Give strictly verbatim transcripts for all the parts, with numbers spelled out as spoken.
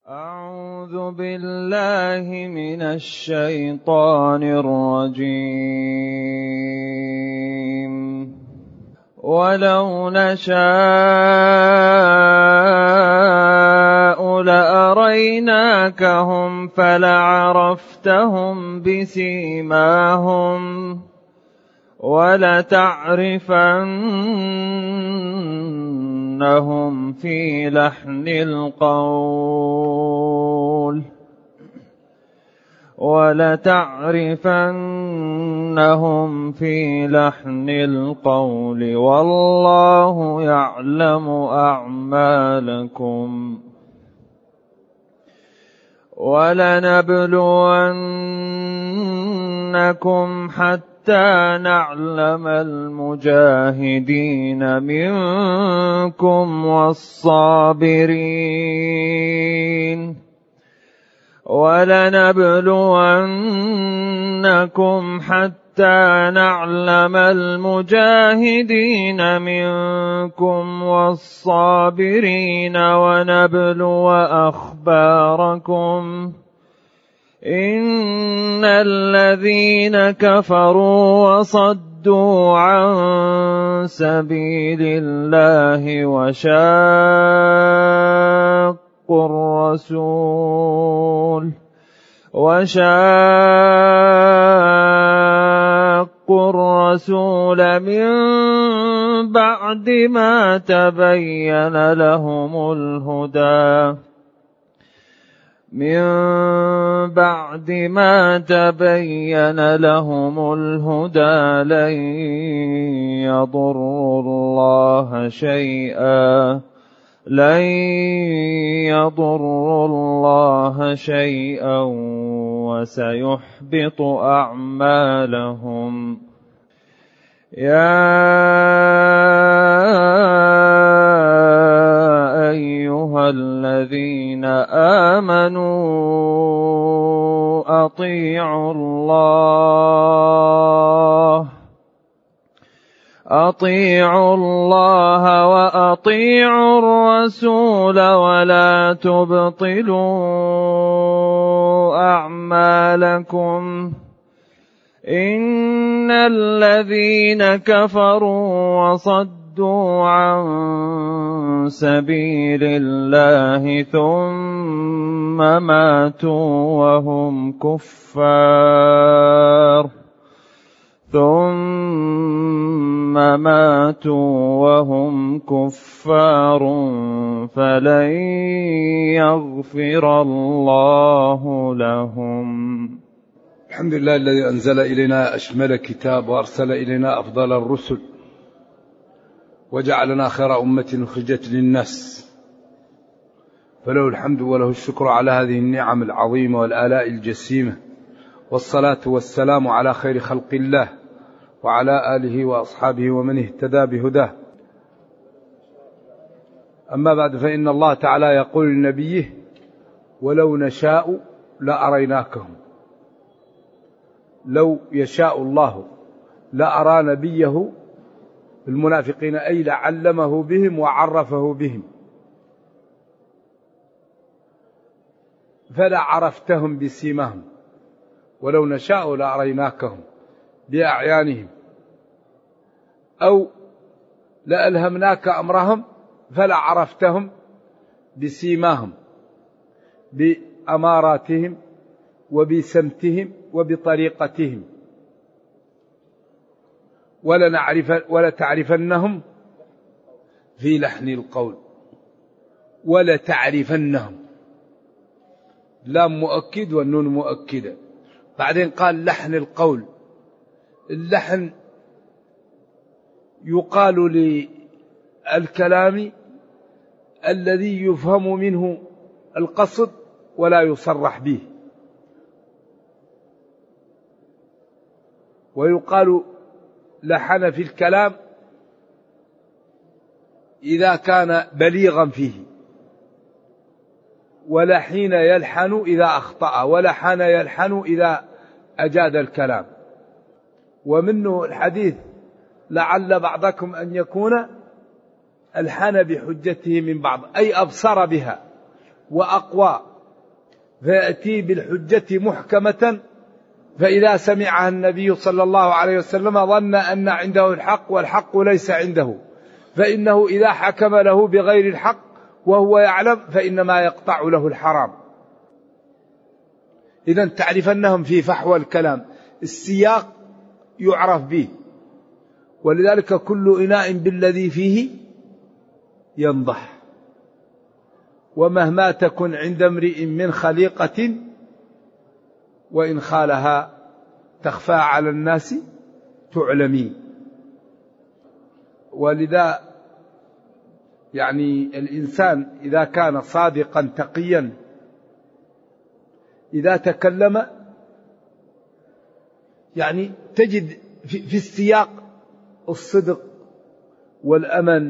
أعوذ بالله من الشيطان الرجيم. ولو نشاء لأريناكهم فلعرفتهم بسيماهم ولتعرفنهم في لحن القول ولتعرفنهم في لحن القول والله يعلم أعمالكم ولنبلونكم حتى نعلم المجاهدين منكم والصابرين ولنبلونكم حتى نعلم المجاهدين منكم والصابرين ونبلو أخباركم إن الذين كفروا وصدوا عن سبيل الله وشاقوا الرسول وشاقوا الرسول من بعد ما تبين لهم الهدى من بعد ما تبين لهم الهدى لن يضروا الله شيئا لن يضروا الله شيئا وسيحبط أعمالهم. يا أيها الذين آمنوا أطيعوا الله أطيعوا الله وأطيعوا الرسول ولا تبطلوا أعمالكم إن الذين كفروا وصدوا عن سبيل الله ثم ماتوا وهم كفار ثم ماتوا وهم كفار فلن يغفر الله لهم. الحمد لله الذي أنزل إلينا أشمل كتاب وأرسل إلينا أفضل الرسل وجعلنا خير أمة أخرجت للناس، فله الحمد وله الشكر على هذه النعم العظيمة والآلاء الجسيمة، والصلاة والسلام على خير خلق الله وعلى آله وأصحابه ومن اهتدى بهداه. أما بعد، فإن الله تعالى يقول لنبيه: ولو نشاء لأريناكهم. لو يشاء الله لأرى نبيه المنافقين، أي لعلمه بهم وعرفه بهم، فلا عرفتهم بسيماهم. ولو نشاء لأريناكهم بأعيانهم، أو لألهمناك أمرهم فلا عرفتهم بسيماهم، بأماراتهم وبسمتهم وبطريقتهم، ولنعرف ولتعرفنهم في لحن القول. ولتعرفنهم، لام مؤكد والنون مؤكدة. بعدين قال لحن القول. اللحن يقال للكلام الذي يفهم منه القصد ولا يصرح به، ويقال لحن في الكلام إذا كان بليغا فيه، ولحين يلحن إذا أخطأ، ولحن يلحن إذا أجاد الكلام. ومنه الحديث: لعل بعضكم أن يكون ألحن بحجته من بعض، أي أبصر بها وأقوى فيأتي بالحجة محكمة، فإذا سمعها النبي صلى الله عليه وسلم ظن أن عنده الحق والحق ليس عنده، فإنه إذا حكم له بغير الحق وهو يعلم فإنما يقطع له الحرام. إذن تعرفنهم في فحوى الكلام، السياق يعرف به، ولذلك كل إناء بالذي فيه ينضح، ومهما تكن عند امرئ من خليقة وإن خالها تخفى على الناس تعلمي. ولذا يعني الإنسان إذا كان صادقا تقيا إذا تكلم يعني تجد في السياق الصدق والأمن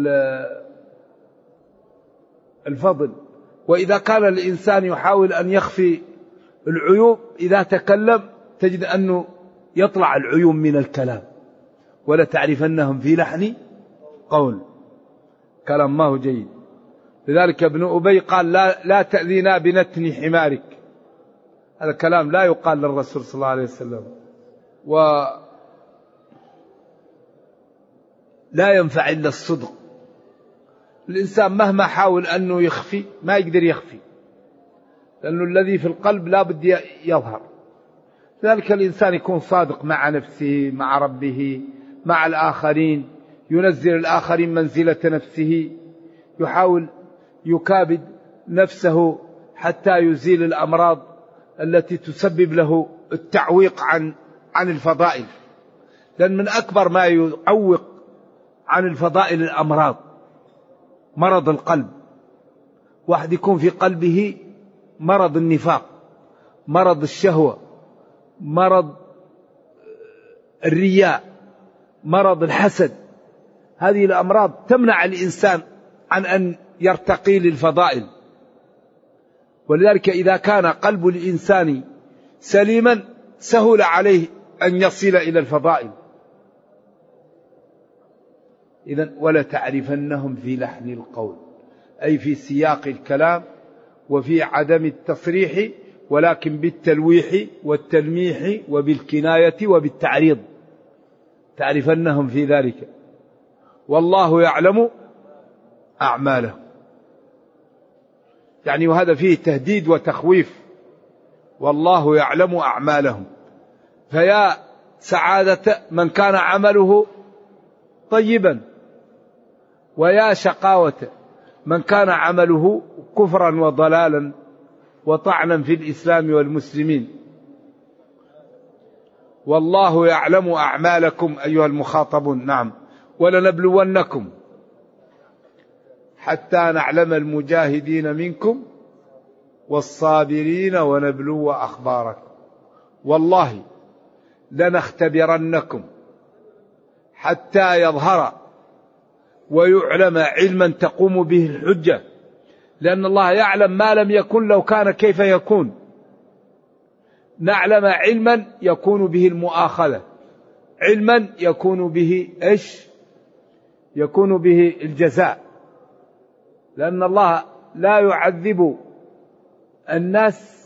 والفضل. وإذا كان الإنسان يحاول أن يخفي العيوب إذا تكلم تجد أنه يطلع العيوب من الكلام. ولا تعرفنهم في لحن قول، كلام ما هو جيد. لذلك ابن أبي قال لا, لا تأذينا بنتن حمارك، هذا كلام لا يقال للرسول صلى الله عليه وسلم. ولا ينفع إلا الصدق. الإنسان مهما حاول أنه يخفي ما يقدر يخفي، لأنه الذي في القلب لا بد يظهر. لذلك الإنسان يكون صادق مع نفسه، مع ربه، مع الآخرين، ينزل الآخرين منزلة نفسه، يحاول يكابد نفسه حتى يزيل الأمراض التي تسبب له التعويق عن عن الفضائل. لأن من أكبر ما يعوق عن الفضائل الأمراض، مرض القلب. واحد يكون في قلبه مرض النفاق، مرض الشهوة، مرض الرياء، مرض الحسد. هذه الأمراض تمنع الإنسان عن أن يرتقي للفضائل. ولذلك إذا كان قلب الإنسان سليما سهل عليه أن يصل إلى الفضائل. إذن ولا تعرفنهم في لحن القول، أي في سياق الكلام وفي عدم التصريح، ولكن بالتلويح والتلميح وبالكناية وبالتعريض، تعرفنهم في ذلك. والله يعلم أعمالهم، يعني وهذا فيه تهديد وتخويف. والله يعلم أعمالهم، فيا سعادة من كان عمله طيبا، ويا شقاوة من كان عمله كفرا وضلالا وطعنا في الإسلام والمسلمين. والله يعلم أعمالكم أيها المخاطبون. نعم. ولنبلونكم حتى نعلم المجاهدين منكم والصابرين ونبلو أخباركم. والله لنختبرنكم حتى يظهر ويعلم علما تقوم به الحجة، لأن الله يعلم ما لم يكن لو كان كيف يكون. نعلم علما يكون به المؤاخذة، علما يكون به إيش؟ يكون به الجزاء، لأن الله لا يعذب الناس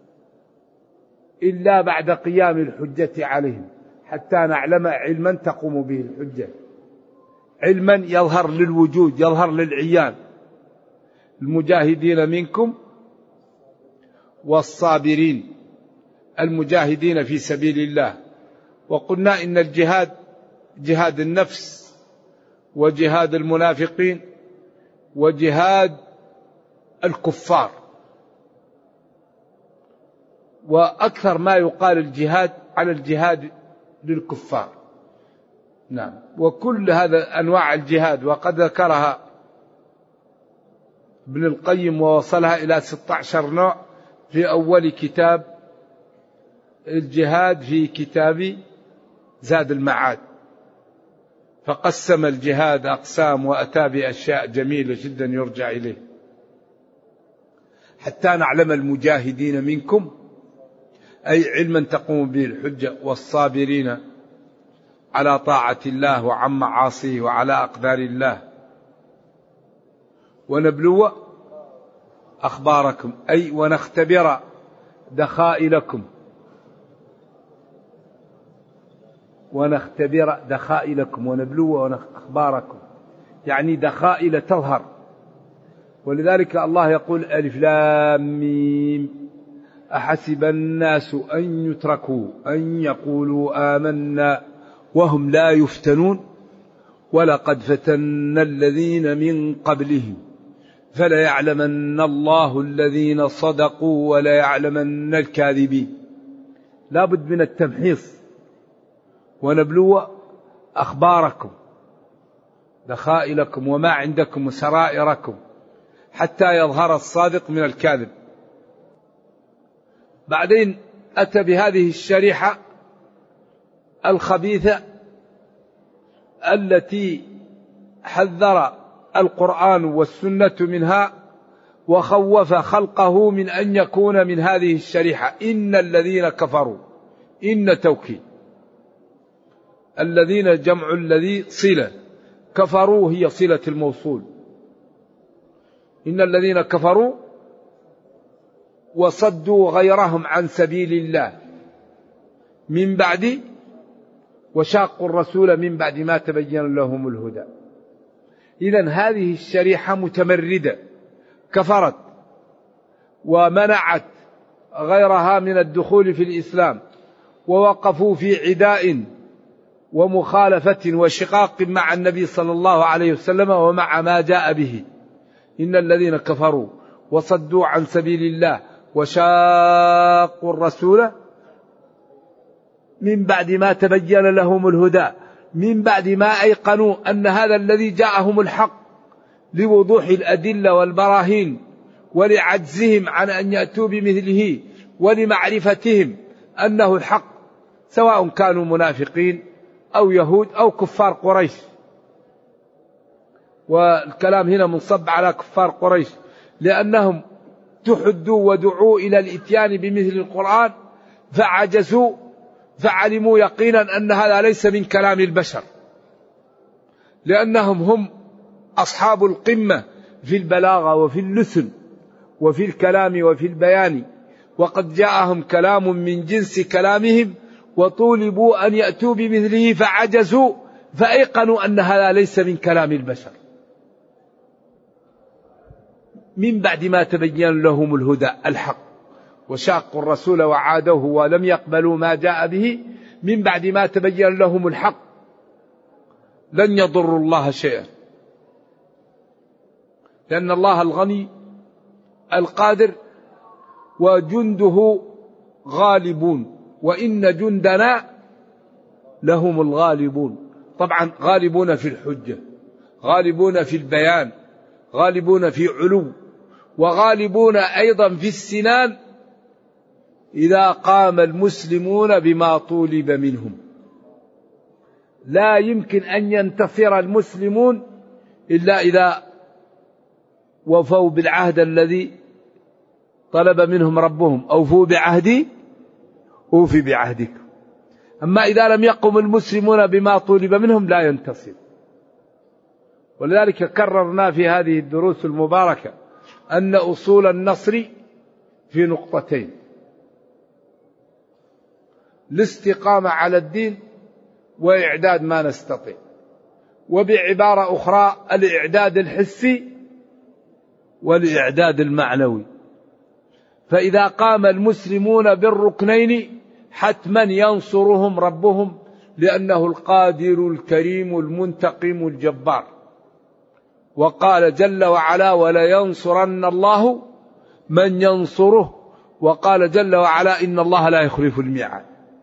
إلا بعد قيام الحجة عليهم، حتى نعلم علما تقوم به الحجة، علما يظهر للوجود، يظهر للعيان. المجاهدين منكم والصابرين، المجاهدين في سبيل الله. وقلنا إن الجهاد جهاد النفس وجهاد المنافقين وجهاد الكفار، وأكثر ما يقال الجهاد على الجهاد للكفار. نعم. وكل هذا أنواع الجهاد وقد ذكرها ابن القيم ووصلها إلى ستة عشر نوع في أول كتاب الجهاد في كتاب زاد المعاد، فقسم الجهاد أقسام وأتى بأشياء جميلة جدا يرجع إليه. حتى نعلم المجاهدين منكم أي علما تقوم به الحجة، والصابرين على طاعة الله وعن معاصيه وعلى أقدار الله. ونبلو أخباركم، أي ونختبر دخائلكم، ونختبر دخائلكم ونبلو أخباركم، يعني دخائل تظهر. ولذلك الله يقول ألف لام ميم أحسب الناس أن يتركوا أن يقولوا آمنا وهم لا يفتنون ولقد فتنا الذين من قبلهم فليعلمن الله الذين صدقوا وليعلمن الكاذبين. لا بد من التمحيص. ونبلو أخباركم، دخائلكم وما عندكم وسرائركم، حتى يظهر الصادق من الكاذب. بعدين أتى بهذه الشريحة الخبيثة التي حذر القرآن والسنة منها، وخوف خلقه من أن يكون من هذه الشريحة. إن الذين كفروا، إن توكيد، الذين جمع الذي صلة، كفروا هي صلة الموصول. إن الذين كفروا وصدوا غيرهم عن سبيل الله من بعد وشاقوا الرسول من بعد ما تبين لهم الهدى. إذن هذه الشريحة متمردة، كفرت ومنعت غيرها من الدخول في الإسلام، ووقفوا في عداء ومخالفة وشقاق مع النبي صلى الله عليه وسلم ومع ما جاء به. إن الذين كفروا وصدوا عن سبيل الله وشاقوا الرسول من بعد ما تبين لهم الهدى، من بعد ما أيقنوا أن هذا الذي جاءهم الحق لوضوح الأدلة والبراهين ولعجزهم عن أن يأتوا بمثله ولمعرفتهم أنه الحق، سواء كانوا منافقين أو يهود أو كفار قريش. والكلام هنا منصب على كفار قريش، لأنهم تحدوا ودعوا إلى الإتيان بمثل القرآن فعجزوا، فعلموا يقينا أن هذا ليس من كلام البشر، لأنهم هم أصحاب القمة في البلاغة وفي اللسن وفي الكلام وفي البيان، وقد جاءهم كلام من جنس كلامهم وطولبوا أن يأتوا بمثله فعجزوا، فأيقنوا أن هذا ليس من كلام البشر. من بعد ما تبين لهم الهدى الحق وشاقوا الرسول وعادوه ولم يقبلوا ما جاء به، من بعد ما تبين لهم الحق لن يضروا الله شيئا، لأن الله الغني القادر وجنده غالبون، وإن جندنا لهم الغالبون. طبعا غالبون في الحجة، غالبون في البيان، غالبون في علو، وغالبون أيضا في السنان إذا قام المسلمون بما طولب منهم. لا يمكن أن ينتصر المسلمون إلا إذا وفوا بالعهد الذي طلب منهم ربهم، أوفوا بعهدي أوفي بعهدكم. أما إذا لم يقم المسلمون بما طولب منهم لا ينتصر. ولذلك كررنا في هذه الدروس المباركة أن أصول النصر في نقطتين: الاستقامة على الدين وإعداد ما نستطيع، وبعبارة أخرى الإعداد الحسي والإعداد المعنوي. فإذا قام المسلمون بالركنين حتما ينصرهم ربهم، لأنه القادر الكريم المنتقم الجبار. وقال جل وعلا: ولينصرن الله من ينصره. وقال جل وعلا: إن الله لا يخلف الميعاد.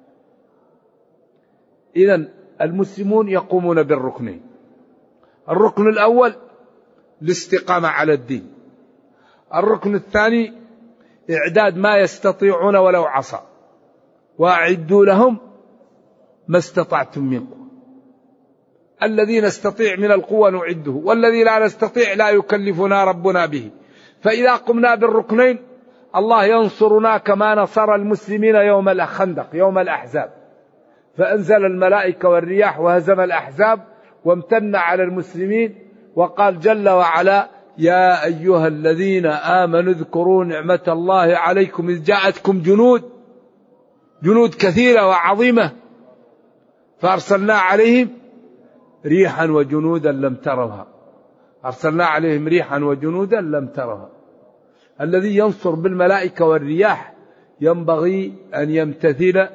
إذن المسلمون يقومون بالركنين: الركن الأول الاستقامة على الدين، الركن الثاني إعداد ما يستطيعون ولو عصى، وأعدوا لهم ما استطعتم من قوة. الذي نستطيع من القوة نعده، والذي لا نستطيع لا يكلفنا ربنا به. فإذا قمنا بالركنين الله ينصرنا كما نصر المسلمين يوم الخندق، يوم الأحزاب، فأنزل الملائكة والرياح وهزم الأحزاب وامتن على المسلمين. وقال جل وعلا: يا أيها الذين آمنوا اذكروا نعمة الله عليكم إذ جاءتكم جنود جنود كثيرة وعظيمة فأرسلنا عليهم ريحا وجنودا لم تروها أرسلنا عليهم ريحا وجنودا لم تروها. الذي ينصر بالملائكة والرياح ينبغي أن يمتثل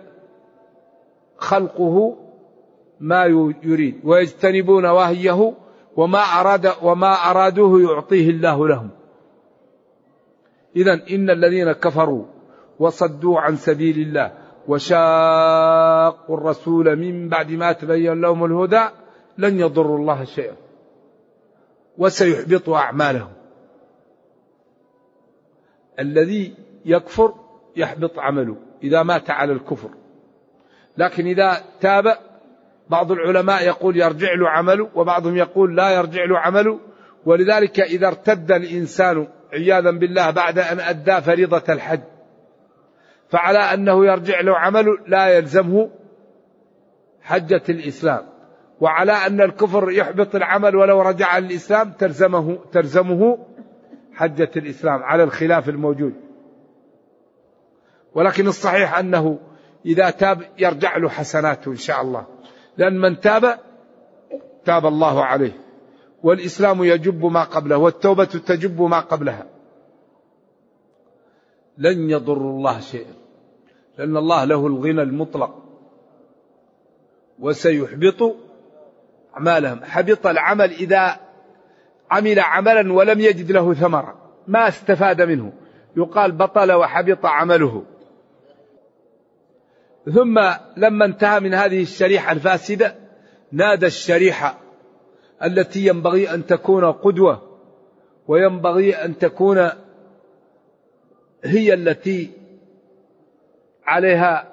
خلقه ما يريد ويجتنبون نواهيه وما أراد وما أرادوه يعطيه الله لهم. إذن إن الذين كفروا وصدوا عن سبيل الله وشاقوا الرسول من بعد ما تبين لهم الهدى لن يضروا الله شيئا وسيحبط أعمالهم. الذي يكفر يحبط عمله إذا مات على الكفر، لكن إذا تاب بعض العلماء يقول يرجع له عمله وبعضهم يقول لا يرجع له عمله. ولذلك إذا ارتد الإنسان عياذا بالله بعد أن أدى فريضة الحج فعلى أنه يرجع له عمله لا يلزمه حجة الإسلام، وعلى أن الكفر يحبط العمل ولو رجع الإسلام تلزمه, تلزمه حجة الإسلام على الخلاف الموجود. ولكن الصحيح أنه إذا تاب يرجع له حسناته إن شاء الله، لأن من تاب تاب الله عليه، والإسلام يجب ما قبله والتوبة تجب ما قبلها. لن يضر الله شيئا لأن الله له الغنى المطلق وسيحبط أعمالهم. حبط العمل إذا عمل عملا ولم يجد له ثمرة ما استفاد منه يقال بطل وحبط عمله. ثم لما انتهى من هذه الشريحة الفاسدة نادى الشريحة التي ينبغي أن تكون قدوة وينبغي أن تكون هي التي عليها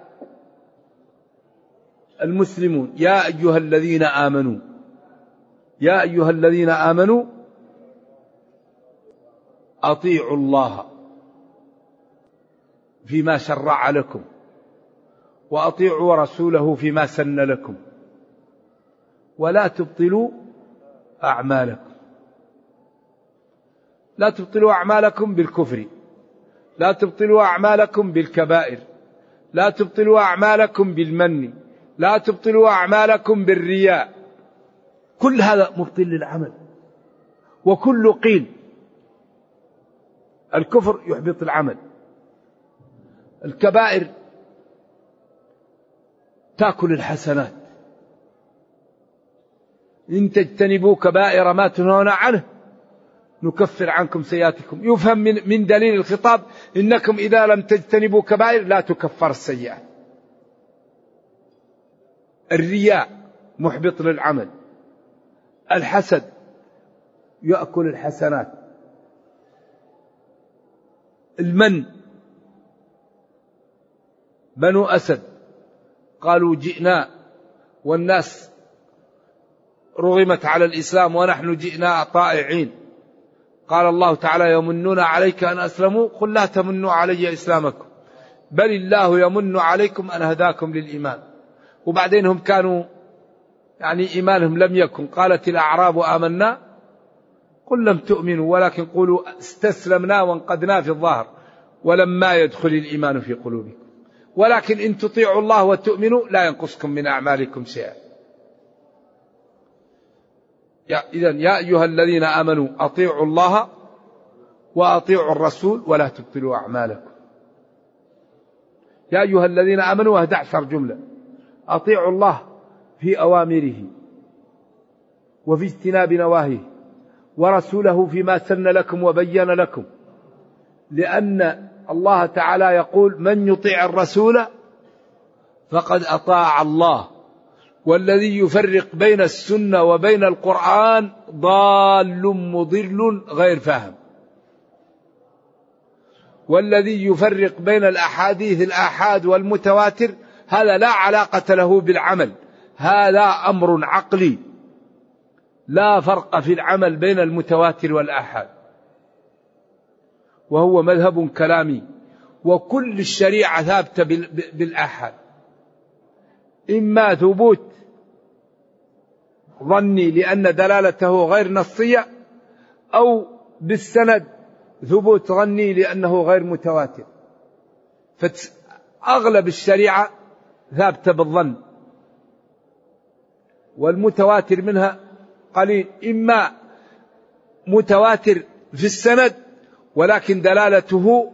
المسلمون. يا أيها الذين آمنوا يا أيها الذين آمنوا أطيعوا الله فيما شرع لكم وأطيعوا رسوله فيما سن لكم ولا تبطلوا أعمالكم. لا تبطلوا أعمالكم بالكفر، لا تبطلوا أعمالكم بالكبائر، لا تبطلوا أعمالكم بالمن، لا تبطلوا أعمالكم بالرياء. كل هذا مبطل للعمل وكل قيل. الكفر يحبط العمل، الكبائر تأكل الحسنات. إن تجتنبوا كبائر ما تنهون عنه نكفر عنكم سيئاتكم. يفهم من, من دليل الخطاب إنكم إذا لم تجتنبوا كبائر لا تكفر السيئات. الرياء محبط للعمل، الحسد يأكل الحسنات، المن. بنو أسد قالوا جئنا والناس رغمت على الإسلام ونحن جئنا طائعين. قال الله تعالى يمنون عليك أن أسلموا قل لا تمنوا علي إسلامكم بل الله يمن عليكم أن هداكم للإيمان. وبعدين هم كانوا يعني إيمانهم لم يكن. قالت الأعراب آمنا قل لم تؤمنوا ولكن قولوا استسلمنا وانقدنا في الظاهر ولما يدخل الإيمان في قلوبكم ولكن إن تطيعوا الله وتؤمنوا لا ينقصكم من أعمالكم شيئا. إذن يا أيها الذين آمنوا أطيعوا الله وأطيعوا الرسول ولا تبطلوا أعمالكم. يا أيها الذين آمنوا أحد عشر جملة. أطيعوا الله في أوامره وفي اجتناب نواهيه ورسوله فيما سن لكم وبين لكم، لأن الله تعالى يقول من يطيع الرسول فقد أطاع الله والذي يفرق بين السنة وبين القرآن ضال مضل غير فاهم. والذي يفرق بين الأحاديث الآحاد والمتواتر هذا لا علاقة له بالعمل، هذا أمر عقلي، لا فرق في العمل بين المتواتر والآحاد، وهو مذهب كلامي. وكل الشريعة ثابتة بالآحاد، إما ثبوت ظني لأن دلالته غير نصية أو بالسند ثبوت ظني لأنه غير متواتر. فأغلب الشريعة ثابتة بالظن، والمتواتر منها قليل، إما متواتر في السند ولكن دلالته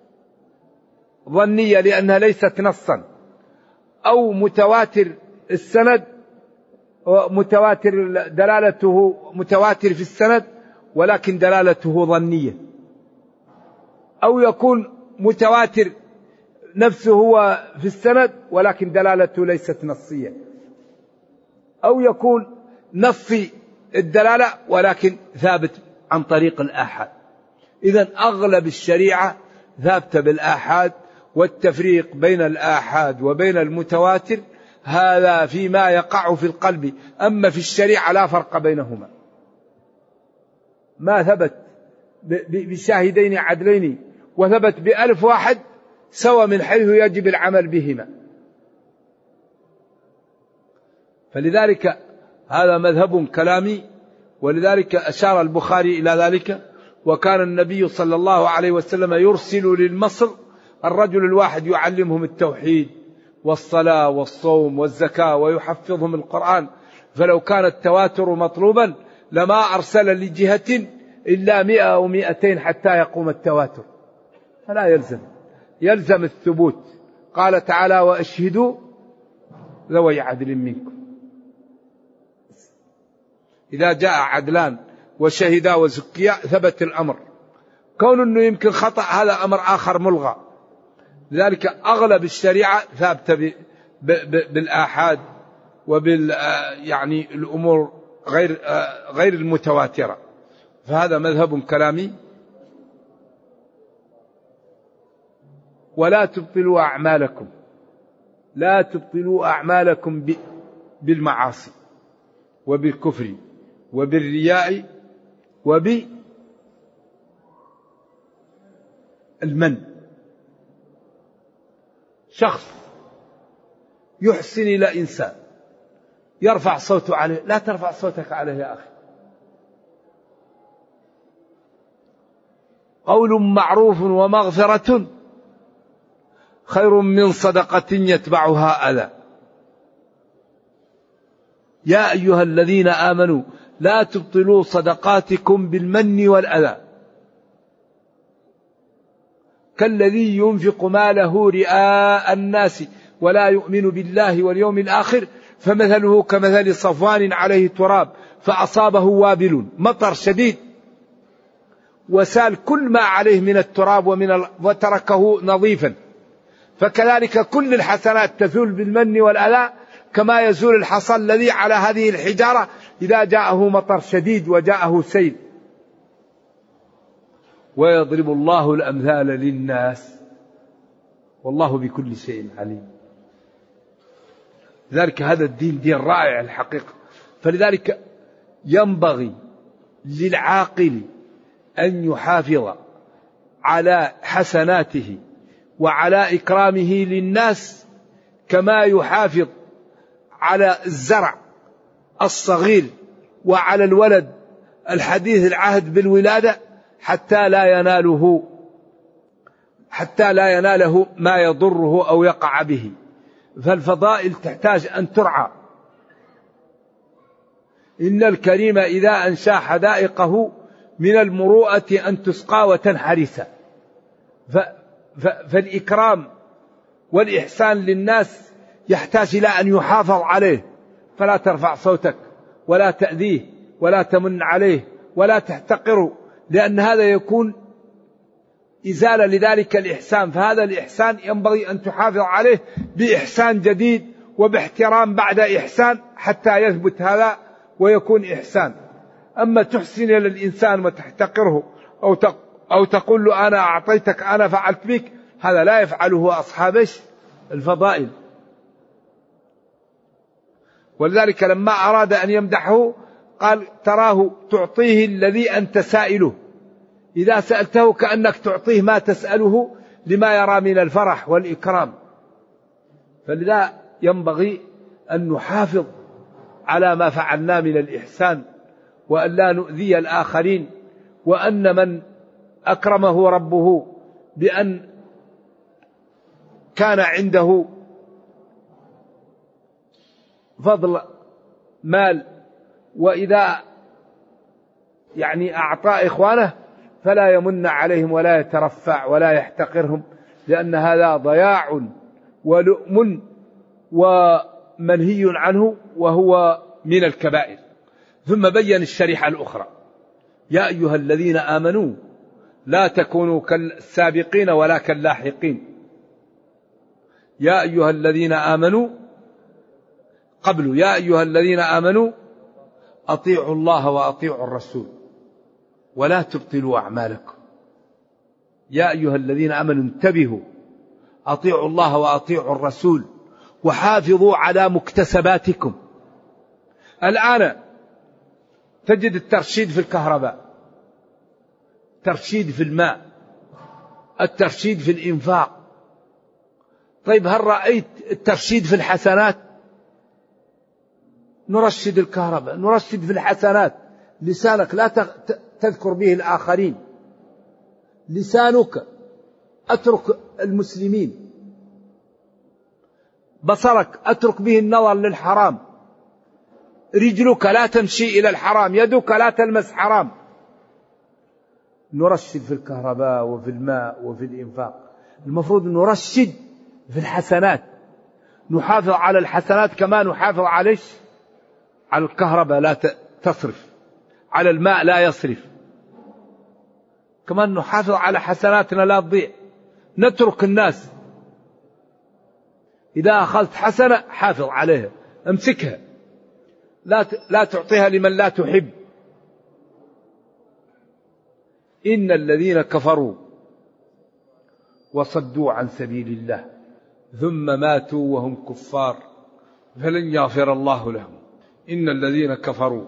ظنية لأنها ليست نصا، أو متواتر السند متواتر دلالته متواتر في السند ولكن دلالته ظنية، أو يكون متواتر نفسه هو في السند ولكن دلالته ليست نصية، أو يكون نصي الدلالة ولكن ثابت عن طريق الآحاد. إذن أغلب الشريعة ثابتة بالآحاد، والتفريق بين الآحاد وبين المتواتر هذا فيما يقع في القلب، أما في الشريعة لا فرق بينهما. ما ثبت بشاهدين عدلين وثبت بألف واحد سوى من حيث يجب العمل بهما. فلذلك هذا مذهب كلامي، ولذلك أشار البخاري إلى ذلك. وكان النبي صلى الله عليه وسلم يرسل للمصر الرجل الواحد يعلمهم التوحيد والصلاة والصوم والزكاة ويحفظهم القرآن، فلو كان التواتر مطلوبا لما أرسل لجهة إلا مئة أو مئتين حتى يقوم التواتر، فلا يلزم يلزم الثبوت. قال تعالى: وأشهدوا ذوي عدل منكم. إذا جاء عدلان وشهدا وزكيا ثبت الأمر. كون أنه يمكن خطأ هذا أمر آخر ملغى. لذلك أغلب الشريعة ثابتة بالآحاد وبال يعني الأمور غير غير المتواترة. فهذا مذهب كلامي. ولا تبطلوا أعمالكم، لا تبطلوا أعمالكم بالمعاصي وبالكفر وبالرياء وبالمن. شخص يحسن إلى إنسان يرفع صوته عليه، لا ترفع صوتك عليه يا أخي. قول معروف ومغفرة خير من صدقة يتبعها أذى. يا أيها الذين آمنوا لا تبطلوا صدقاتكم بالمن والأذى كالذي ينفق ماله رئاء الناس ولا يؤمن بالله واليوم الآخر فمثله كمثل صفوان عليه تراب فأصابه وابل مطر شديد وسال كل ما عليه من التراب ومن ال... وتركه نظيفا. فكذلك كل الحسنات تزول بالمن والأذى كما يزول الحصى الذي على هذه الحجارة إذا جاءه مطر شديد وجاءه سيل. ويضرب الله الأمثال للناس والله بكل شيء عليم. لذلك هذا الدين دين رائع الحقيقة. فلذلك ينبغي للعاقل أن يحافظ على حسناته وعلى إكرامه للناس كما يحافظ على الزرع الصغير وعلى الولد الحديث العهد بالولادة حتى لا يناله حتى لا يناله ما يضره أو يقع به. فالفضائل تحتاج أن ترعى. إن الكريم إذا أنشا حدائقه من المروءة أن تسقى وتنحرس. فالإكرام والإحسان للناس يحتاج إلى أن يحافظ عليه، فلا ترفع صوتك ولا تأذيه ولا تمن عليه ولا تحتقره، لأن هذا يكون إزالة لذلك الإحسان. فهذا الإحسان ينبغي أن تحافظ عليه بإحسان جديد وباحترام بعد إحسان حتى يثبت هذا ويكون إحسان. أما تحسن إلى الإنسان وتحتقره أو أو تقول له أنا أعطيتك أنا فعلت بك، هذا لا يفعله أصحاب الفضائل. ولذلك لما أراد أن يمدحه قال تراه تعطيه الذي أنت سائله، إذا سألته كأنك تعطيه ما تسأله لما يرى من الفرح والإكرام. فلذا ينبغي أن نحافظ على ما فعلنا من الإحسان وأن لا نؤذي الآخرين وأن من أكرمه ربه بأن كان عنده فضل مال، وإذا يعني أعطى إخوانه فلا يمن عليهم ولا يترفع ولا يحتقرهم، لأن هذا ضياع ولؤم ومنهي عنه وهو من الكبائر. ثم بين الشريحة الأخرى: يا أيها الذين آمنوا لا تكونوا كالسابقين ولا كاللاحقين. يا أيها الذين آمنوا قبل يا أيها الذين آمنوا أطيعوا الله وأطيعوا الرسول ولا تبطلوا أعمالكم. يا أيها الذين آمنوا انتبهوا، أطيعوا الله وأطيعوا الرسول وحافظوا على مكتسباتكم. الآن تجد الترشيد في الكهرباء، ترشيد في الماء، الترشيد في الإنفاق. طيب هل رأيت الترشيد في الحسنات؟ نرشد الكهرباء، نرشد في الحسنات. لسانك لا تذكر به الآخرين، لسانك أترك المسلمين، بصرك أترك به النظر للحرام، رجلك لا تمشي إلى الحرام، يدك لا تلمس حرام. نرشد في الكهرباء وفي الماء وفي الإنفاق. المفروض نرشد في الحسنات، نحافظ على الحسنات كما نحافظ على على الكهرباء لا تصرف، على الماء لا يصرف، كمان نحافظ على حسناتنا لا تضيع. نترك الناس، إذا أخذت حسنة حافظ عليها، امسكها، لا لا تعطيها لمن لا تحب. إن الذين كفروا وصدوا عن سبيل الله ثم ماتوا وهم كفار فلن يغفر الله لهم. إن الذين كفروا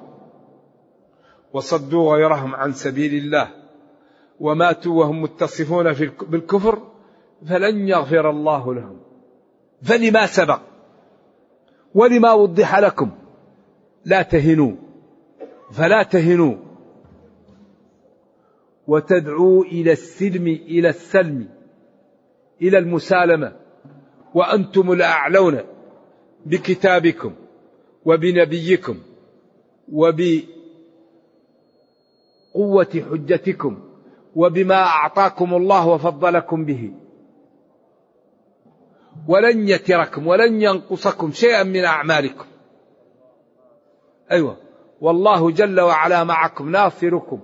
وصدوا غيرهم عن سبيل الله وماتوا وهم متصفون بالكفر فلن يغفر الله لهم. فلما سبق ولما وضح لكم لا تهنوا، فلا تهنوا وتدعوا إلى السلم إلى السلم إلى المسالمة وأنتم الأعلون بكتابكم وبنبيكم وبقوة حجتكم وبما أعطاكم الله وفضلكم به، ولن يتركم ولن ينقصكم شيئا من أعمالكم. أيوة، والله جل وعلا معكم ناصركم.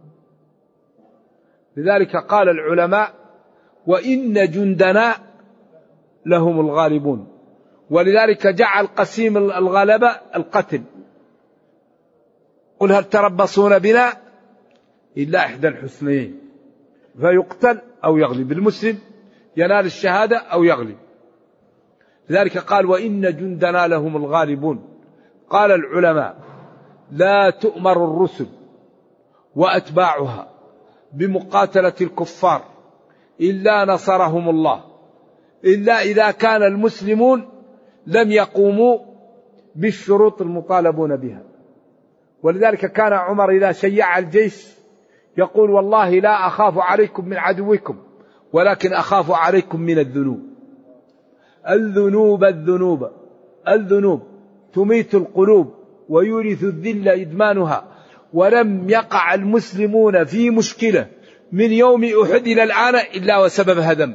لذلك قال العلماء: وإن جندنا لهم الغالبون. ولذلك جعل قسيم الغلبة القتل. قل هل تربصون بنا إلا إحدى الحسنيين، فيقتل أو يغلب. المسلم ينال الشهادة أو يغلب. لذلك قال: وإن جندنا لهم الغالبون. قال العلماء: لا تؤمر الرسل وأتباعها بمقاتلة الكفار إلا نصرهم الله، إلا إذا كان المسلمون لم يقوموا بالشروط المطالبون بها. ولذلك كان عمر إذا شيع الجيش يقول: والله لا أخاف عليكم من عدوكم ولكن أخاف عليكم من الذنوب. الذنوب الذنوب الذنوب تميت القلوب ويورث الذل إدمانها. ولم يقع المسلمون في مشكلة من يوم أحد إلى الآن إلا وسبب هدم،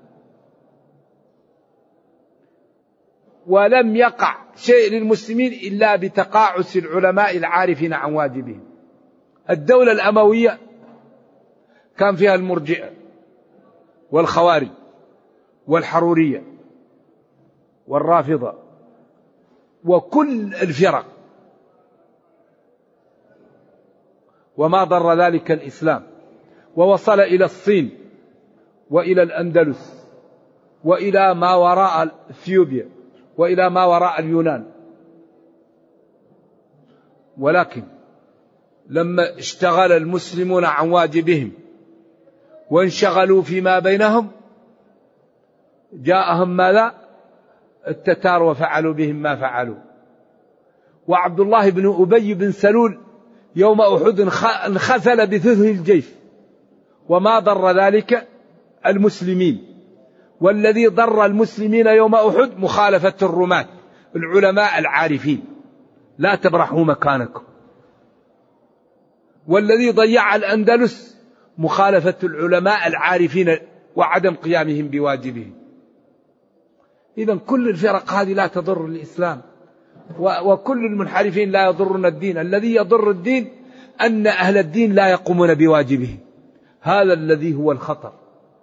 ولم يقع شيء للمسلمين إلا بتقاعس العلماء العارفين عن واجبهم. الدولة الأموية كان فيها المرجئة والخوارج والحرورية والرافضة وكل الفرق، وما ضر ذلك الإسلام، ووصل إلى الصين وإلى الأندلس وإلى ما وراء إثيوبيا وإلى ما وراء اليونان. ولكن لما اشتغل المسلمون عن واجبهم وانشغلوا فيما بينهم جاءهم ماذا؟ التتار وفعلوا بهم ما فعلوا. وعبد الله بن أبي بن سلول يوم أحد انخثل بثلث الجيش وما ضر ذلك المسلمين. والذي ضر المسلمين يوم أحد مخالفة الرماة العلماء العارفين، لا تبرحوا مكانكم. والذي ضيع الأندلس مخالفة العلماء العارفين وعدم قيامهم بواجبهم. إذن كل الفرق هذه لا تضر الإسلام، وكل المنحرفين لا يضرون الدين. الذي يضر الدين أن أهل الدين لا يقومون بواجبهم، هذا الذي هو الخطر.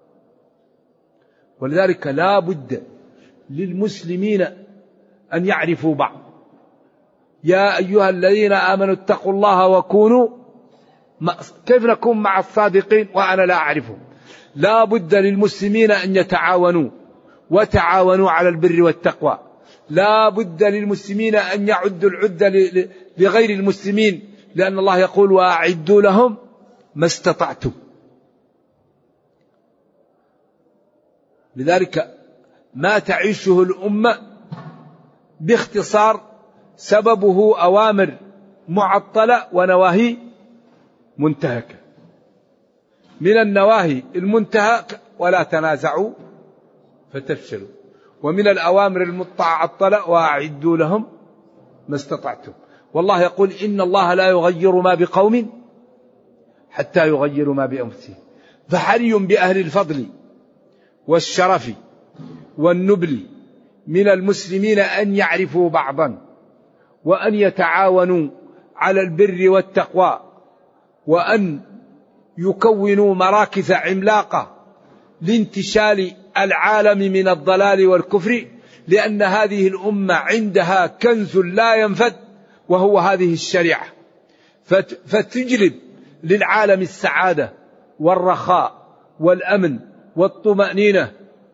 ولذلك لا بد للمسلمين أن يعرفوا بعض. يا أيها الذين آمنوا اتقوا الله وكونوا، كيف نكون مع الصادقين وأنا لا أعرفهم؟ لا بد للمسلمين أن يتعاونوا، وتعاونوا على البر والتقوى. لا بد للمسلمين أن يعدوا العدة لغير المسلمين، لأن الله يقول وأعدوا لهم ما استطعتم. لذلك ما تعيشه الأمة باختصار سببه أوامر معطلة ونواهي منتهكة. من النواهي المنتهك ولا تنازعوا فتفشلوا، ومن الأوامر المعطلة وأعدوا لهم ما استطعتم. والله يقول إن الله لا يغير ما بقوم حتى يغيروا ما بأنفسهم. فحري بأهل الفضل والشرف والنبل من المسلمين أن يعرفوا بعضا، وأن يتعاونوا على البر والتقوى، وأن يكونوا مراكز عملاقة لانتشال العالم من الضلال والكفر، لأن هذه الأمة عندها كنز لا ينفد وهو هذه الشريعة، فتجلب للعالم السعادة والرخاء والأمن والطمأنينة.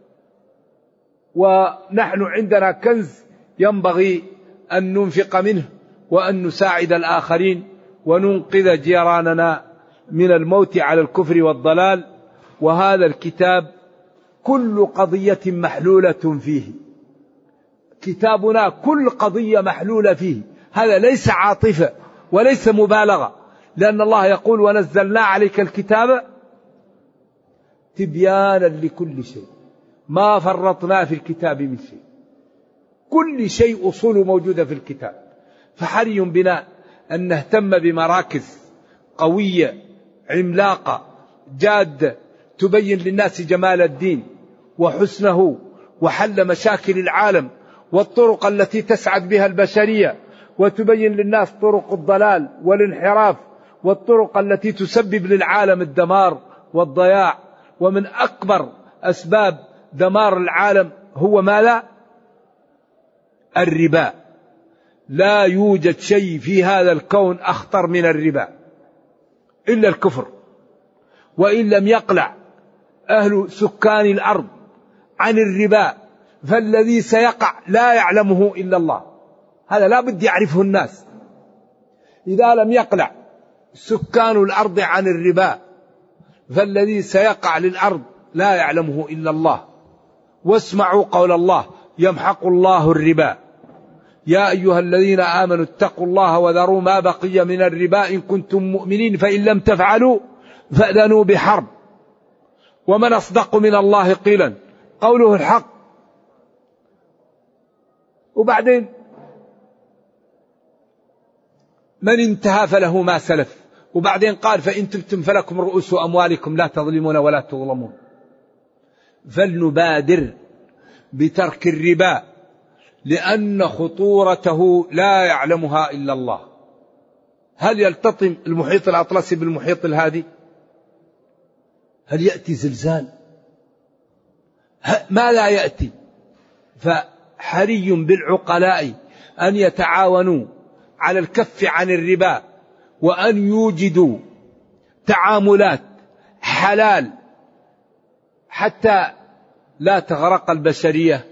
ونحن عندنا كنز ينبغي أن ننفق منه وأن نساعد الآخرين وننقذ جيراننا من الموت على الكفر والضلال. وهذا الكتاب كل قضية محلولة فيه، كتابنا كل قضية محلولة فيه. هذا ليس عاطفة وليس مبالغة، لأن الله يقول ونزلنا عليك الكتاب تبيانا لكل شيء ما فرطنا في الكتاب من شيء. كل شيء أصول موجودة في الكتاب. فحري بنا أن نهتم بمراكز قوية عملاقة جادة تبين للناس جمال الدين وحسنه وحل مشاكل العالم والطرق التي تسعد بها البشرية، وتبين للناس طرق الضلال والانحراف والطرق التي تسبب للعالم الدمار والضياع. ومن أكبر أسباب دمار العالم هو ماذا؟ الربا. لا يوجد شيء في هذا الكون أخطر من الربا إلا الكفر. وإن لم يقلع أهل سكان الأرض عن الربا فالذي سيقع لا يعلمه إلا الله. هذا لا بد يعرفه الناس. إذا لم يقلع سكان الأرض عن الربا فالذي سيقع للأرض لا يعلمه إلا الله. واسمعوا قول الله يمحق الله الربا. يا أيها الذين آمنوا اتقوا الله وذروا ما بقي من الربا إن كنتم مؤمنين فإن لم تفعلوا فأذنوا بحرب. ومن أصدق من الله قيلا قوله الحق. وبعدين من انتهى فله ما سلف. وبعدين قال فإن تبتم فلكم رؤوس أموالكم لا تظلمون ولا تظلمون. فلنبادر بترك الربا لأن خطورته لا يعلمها إلا الله. هل يلتطم المحيط الأطلسي بالمحيط الهادي؟ هل يأتي زلزال؟ ما لا يأتي. فحري بالعقلاء أن يتعاونوا على الكف عن الربا، وأن يوجدوا تعاملات حلال حتى لا تغرق البشرية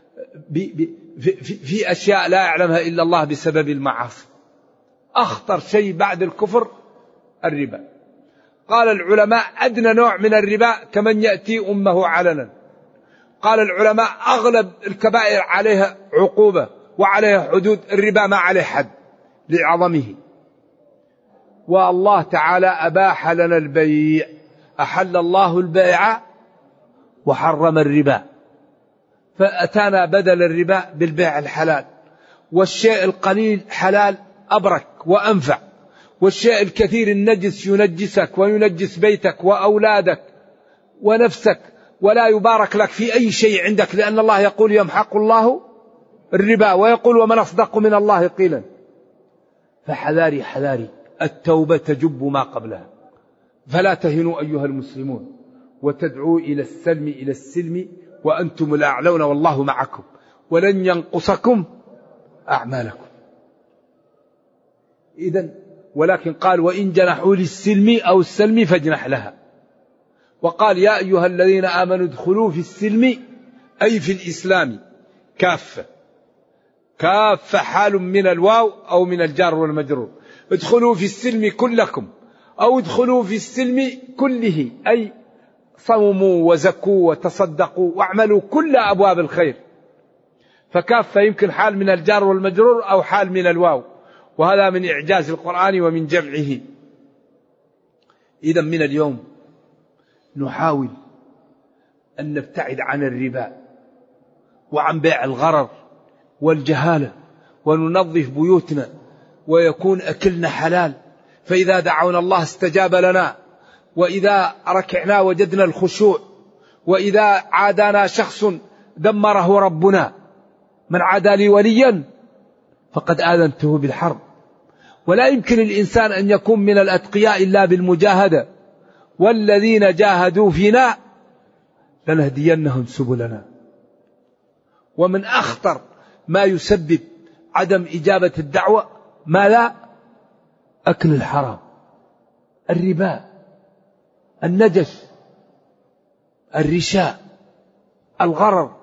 في أشياء لا يعلمها إلا الله بسبب المعاصي. أخطر شيء بعد الكفر الربا. قال العلماء أدنى نوع من الربا كمن يأتي أمه علنا. قال العلماء أغلب الكبائر عليها عقوبة وعليها حدود، الربا ما عليه حد لعظمه. والله تعالى أباح لنا البيع، أحل الله البيع وحرم الربا، فأتانا بدل الربا بالبيع الحلال. والشيء القليل حلال أبرك وأنفع، والشيء الكثير النجس ينجسك وينجس بيتك وأولادك ونفسك، ولا يبارك لك في أي شيء عندك، لأن الله يقول يمحق الله الربا، ويقول ومن أصدق من الله قيلا. فحذاري حذاري، التوبة تجب ما قبلها، فلا تهنوا أيها المسلمون وتدعوا إلى السلم إلى السلم وأنتم الأعلون والله معكم ولن ينقصكم أعمالكم. إذن ولكن قال وإن جنحوا للسلم أو السلم فاجنح لها. وقال يا أيها الذين آمنوا ادخلوا في السلم أي في الإسلام كافة. كافة حال من الواو أو من الجار والمجرور. ادخلوا في السلم كلكم أو ادخلوا في السلم كله، أي صوموا وزكوا وتصدقوا واعملوا كل أبواب الخير. فكافة يمكن حال من الجار والمجرور أو حال من الواو، وهذا من إعجاز القرآن ومن جمعه. إذا من اليوم نحاول أن نبتعد عن الربا وعن بيع الغرر والجهالة، وننظف بيوتنا ويكون أكلنا حلال، فإذا دعونا الله استجاب لنا، وإذا ركعنا وجدنا الخشوع، وإذا عادانا شخص دمره ربنا. من عادى لي وليا فقد آذنته بالحرب. ولا يمكن الإنسان أن يكون من الأتقياء إلا بالمجاهدة، والذين جاهدوا فينا لنهدينهم سبلنا. ومن أخطر ما يسبب عدم إجابة الدعوة ما لا أكل الحرام، الربا، النجش، الرشاء، الغرر.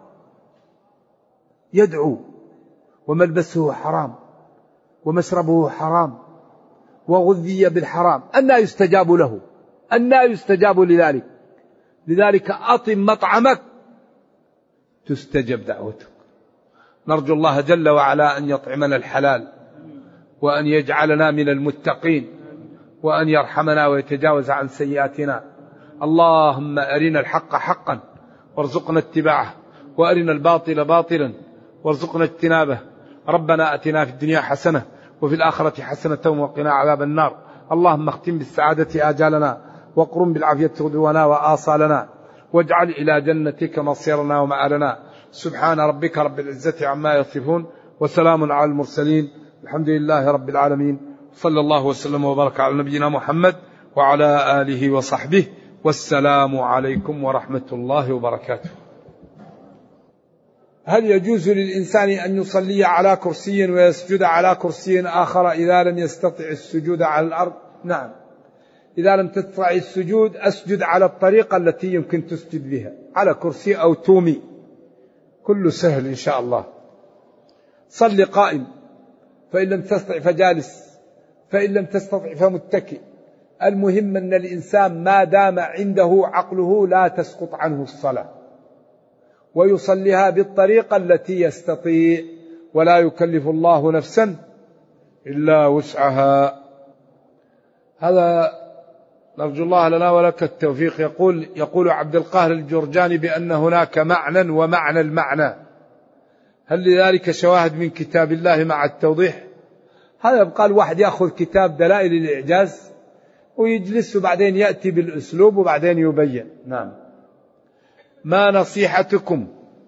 يدعو وملبسه حرام ومشربه حرام وغذي بالحرام، أنى يستجاب له؟ أنى يستجاب لذلك؟ لذلك أطم مطعمك تستجب دعوتك. نرجو الله جل وعلا أن يطعمنا الحلال، وأن يجعلنا من المتقين، وأن يرحمنا ويتجاوز عن سيئاتنا. اللهم أرنا الحق حقا وارزقنا اتباعه، وأرنا الباطل باطلا وارزقنا اجتنابه. ربنا أتنا في الدنيا حسنة وفي الآخرة حسنة وقنا عذاب النار. اللهم اختم بالسعادة آجالنا، وقرم بالعافية غدونا وآصالنا، واجعل إلى جنتك مصيرنا ومآلنا. سبحان ربك رب العزة عما يصفون، وسلام على المرسلين، الحمد لله رب العالمين. صلى الله وسلم وبارك على نبينا محمد وعلى آله وصحبه، والسلام عليكم ورحمة الله وبركاته. هل يجوز للإنسان أن يصلي على كرسي ويسجد على كرسي آخر إذا لم يستطع السجود على الأرض؟ نعم، إذا لم تستطع السجود أسجد على الطريقة التي يمكن تسجد بها، على كرسي أو تومي، كله سهل إن شاء الله. صل قائم، فإن لم تستطع فجالس، فإن لم تستطع فمتكئ. المهم أن الإنسان ما دام عنده عقله لا تسقط عنه الصلاة، ويصليها بالطريقة التي يستطيع، ولا يكلف الله نفسا إلا وسعها. هذا نرجو الله لنا ولك التوفيق. يقول يقول عبد القاهر الجرجاني بأن هناك معنى ومعنى المعنى، هل لذلك شواهد من كتاب الله مع التوضيح؟ هذا يبقى الواحد يأخذ كتاب دلائل الإعجاز ويجلس وبعدين يأتي بالأسلوب وبعدين يبين. نعم. ما نصيحتكم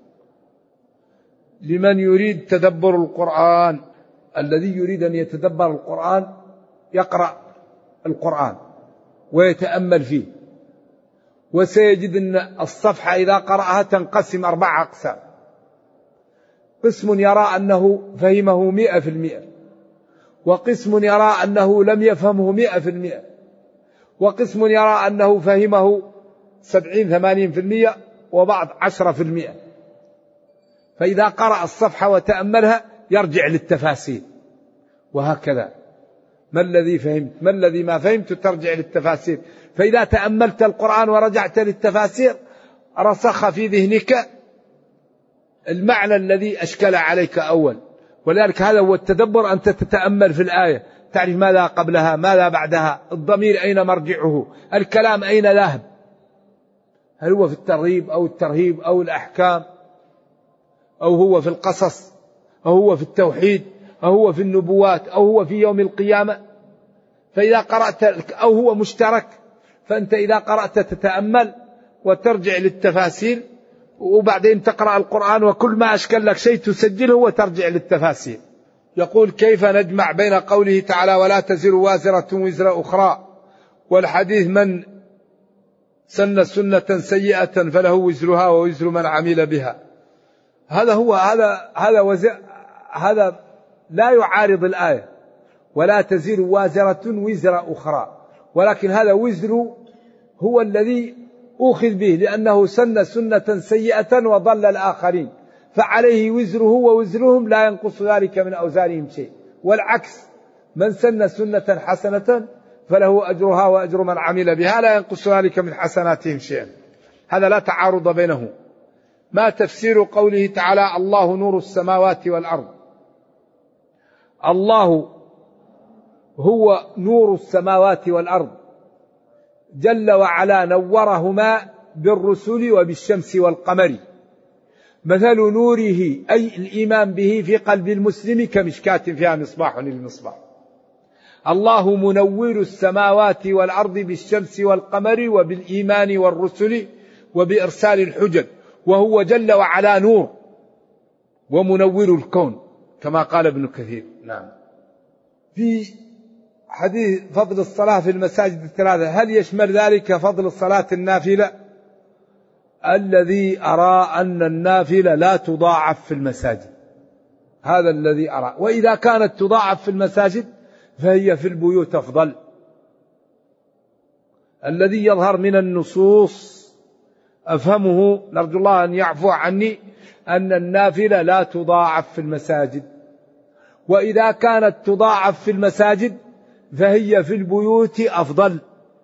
لمن يريد تدبر القرآن؟ الذي يريد أن يتدبر القرآن يقرأ القرآن ويتأمل فيه، وسيجد أن الصفحة إذا قرأها تنقسم أربع أقسام. قسم يرى أنه فهمه مئة في المئة، وقسم يرى أنه لم يفهمه مئة في المئة، وقسم يرى أنه فهمه سبعين ثمانين في المئة، وبعض عشرة في المئة. فإذا قرأ الصفحة وتأملها يرجع للتفاسير، وهكذا. ما الذي فهمت، ما الذي ما فهمت، ترجع للتفاسير. فإذا تأملت القرآن ورجعت للتفاسير رسخ في ذهنك المعنى الذي أشكل عليك أول. ولذلك هذا هو التدبر، أنت تتأمل في الآية، تعرف ماذا قبلها ماذا بعدها، الضمير أين مرجعه، الكلام أين ذاهب، هل هو في الترغيب أو الترهيب أو الأحكام، أو هو في القصص، أو هو في التوحيد، أو هو في النبوات، أو هو في يوم القيامة. فإذا قرأت أو هو مشترك، فأنت إذا قرأت تتأمل وترجع للتفاسير، وبعدين تقرأ القرآن وكل ما أشكل لك شيء تسجله وترجع للتفاسير. يقول كيف نجمع بين قوله تعالى ولا تزر وازرة وزر أخرى والحديث من سن سنة سيئة فله وزرها ووزر من عمل بها. هذا هو هذا هذا وزر هذا لا يعارض الآية ولا تزر وازرة وزر أخرى، ولكن هذا وزر هو الذي أخذ به لأنه سن سنة سيئة وضل الآخرين، فعليه وزره ووزرهم لا ينقص ذلك من أوزارهم شيء. والعكس من سن سنة حسنة فله أجرها وأجر من عمل بها لا ينقص ذلك من حسناتهم شيئا. هذا لا تعارض بينه. ما تفسير قوله تعالى الله نور السماوات والأرض؟ الله هو نور السماوات والأرض جل وعلا، نورهما بالرسل وبالشمس والقمر. مثل نوره أي الإيمان به في قلب المسلم كمشكاة فيها مصباح للمصباح. الله منور السماوات والأرض بالشمس والقمر وبالإيمان والرسل وبإرسال الحجج، وهو جل وعلا نور ومنور الكون كما قال ابن كثير. نعم. في حديث فضل الصلاة في المساجد الثلاثة هل يشمل ذلك فضل الصلاة النافلة؟ الذي أرى أن النافلة لا تضاعف في المساجد، هذا الذي أرى. وإذا كانت تضاعف في المساجد فهي في البيوت أفضل. الذي يظهر من النصوص أفهمه، نرجو الله أن يعفو عني، أن النافلة لا تضاعف في المساجد، وإذا كانت تضاعف في المساجد فهي في البيوت أفضل.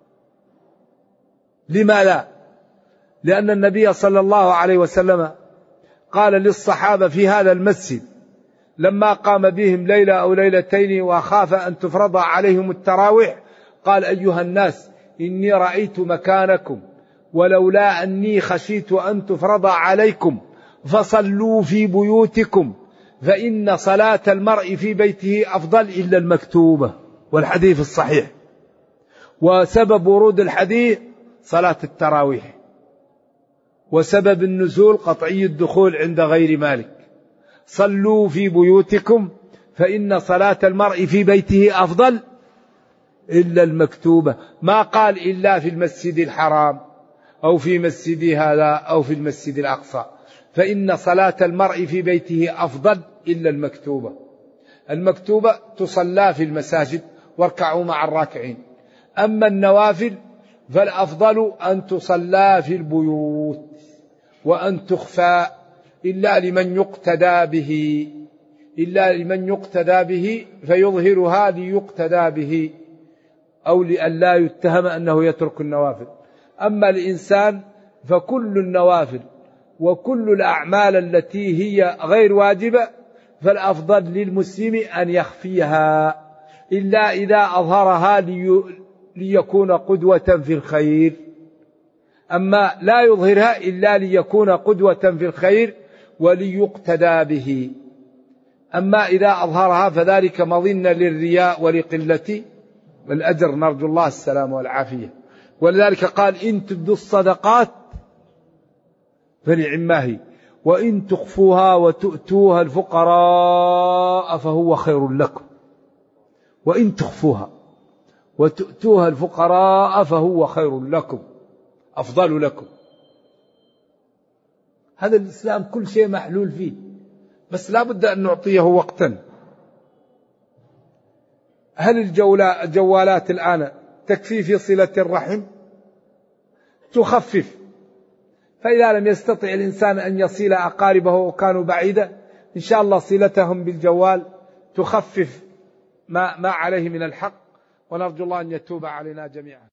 لماذا؟ لأن النبي صلى الله عليه وسلم قال للصحابة في هذا المسجد لما قام بهم ليلة أو ليلتين وخاف أن تفرض عليهم التراويح، قال أيها الناس إني رأيت مكانكم ولولا أني خشيت أن تفرض عليكم فصلوا في بيوتكم فإن صلاة المرء في بيته أفضل إلا المكتوبة. والحديث الصحيح. وسبب ورود الحديث صلاة التراويح، وسبب النزول قطعي الدخول عند غير مالك. صلوا في بيوتكم فإن صلاة المرء في بيته أفضل إلا المكتوبة، ما قال إلا في المسجد الحرام أو في مسجد هذا أو في المسجد الأقصى، فإن صلاة المرء في بيته أفضل إلا المكتوبة. المكتوبة تصلى في المساجد واركعوا مع الراكعين، أما النوافل فالأفضل أن تصلى في البيوت وأن تخفى إلا لمن يقتدى به، إلا لمن يقتدى به فيظهرها ليقتدى به أو لئلا يتهم أنه يترك النوافل. أما الإنسان فكل النوافل وكل الأعمال التي هي غير واجبة فالأفضل للمسلم أن يخفيها إلا إذا أظهرها لي ليكون قدوة في الخير، أما لا يظهرها إلا ليكون قدوة في الخير وليقتدى به. أما إذا أظهرها فذلك مظنة للرياء ولقلة الأجر، نرجو الله السلام والعافية. ولذلك قال إن تبدوا الصدقات فنعما هي وإن تخفوها وتؤتوها الفقراء فهو خير لكم، وإن تخفوها وتؤتوها الفقراء فهو خير لكم أفضل لكم. هذا الإسلام كل شيء محلول فيه، بس لا بد أن نعطيه وقتا. هل الجوالات الآن تكفي في صلة الرحم؟ تخفف، فإذا لم يستطع الإنسان أن يصل أقاربه وكانوا بعيدة إن شاء الله صلتهم بالجوال تخفف ما, ما عليه من الحق، ونرجو الله أن يتوب علينا جميعا.